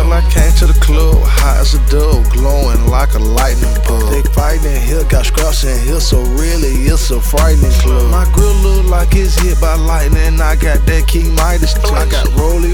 Girl, I came to the club, hot as a dove, glowing like a lightning bug. They fighting here, got scraps in here, so really it's a frightening club. My grill look like it's hit by lightning, I got that King Midas touch. I got rolly,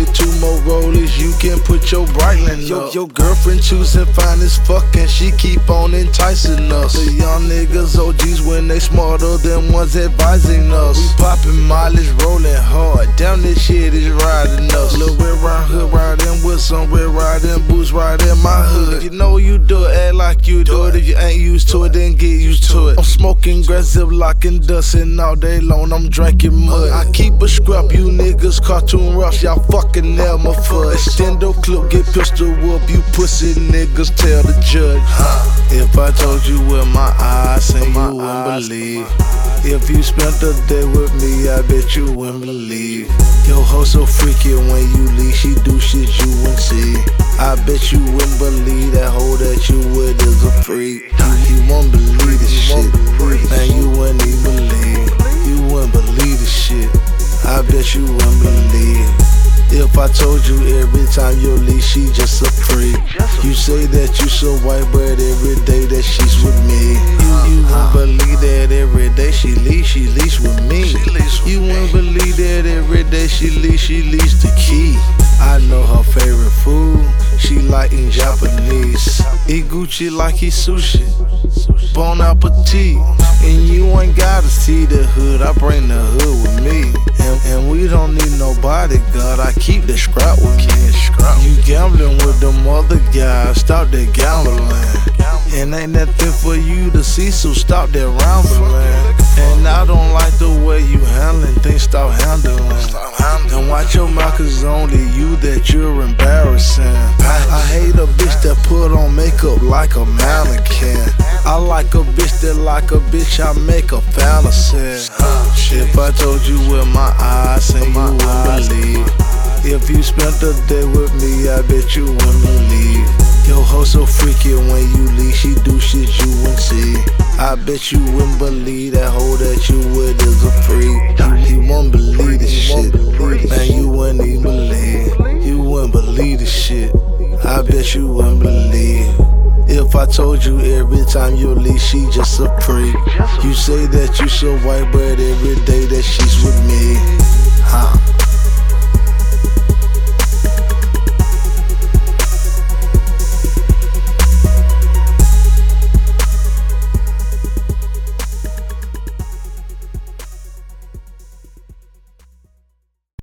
2 more rollies, you can put your Breitling up. Your girlfriend choosing fine as fuck and she keep on enticing us. The young niggas OGs when they smarter than ones advising us. We popping mileage, rolling hard, damn this shit is riding us. Little red round hood riding with some red riding boots right in my hood. You know you do it, act like you do it. If you ain't used to it, then get used to it. I'm smoking grass, locking dust, and all day long I'm drinking mud. I keep a scrap, you niggas cartoon roughs, y'all fucking nail my foot. Extendo clip, get pistol whoop, you pussy niggas tell the judge. If I told you with my eyes, and you wouldn't believe. If you spent the day with me, I bet you wouldn't believe. Yo, hoe so freaky when you leave, she do shit you wouldn't see. I bet you wouldn't believe that hoe that you with is a freak. You won't believe this shit, man, you wouldn't even believe. You wouldn't believe this shit, I bet you wouldn't believe. If I told you every time you leave, she just a freak. You say that you so white, but every day that she's with me. You wouldn't believe that every day she leaves with me. You wouldn't believe that every day she leaves the key. I know her favorite food, she like in Japanese. Eat Gucci like he sushi, bon appetit. And you ain't gotta see the hood, I bring the hood with me. And we don't need no bodyguard, I keep the scrap with me. You gambling with them other guys, stop that gambling. And ain't nothing for you to see, so stop that rambling. And I don't like the way you handling things, stop handling. And watch your mouth, cause only you that you're embarrassing. I hate a bitch that put on makeup like a mannequin. I like a bitch that like a bitch, I make a fantasy. If I told you with my eyes, and you wouldn't believe. If you spent the day with me, I bet you wouldn't believe. Yo, hoe so freaky when you leave, she do shit you wouldn't see. I bet you wouldn't believe that hoe that you with is a freak. You won't believe this shit, man, you wouldn't even believe. You wouldn't believe this shit, I bet you wouldn't believe. If I told you every time you leave, she just a freak. You say that you so white, but every day that she's with me.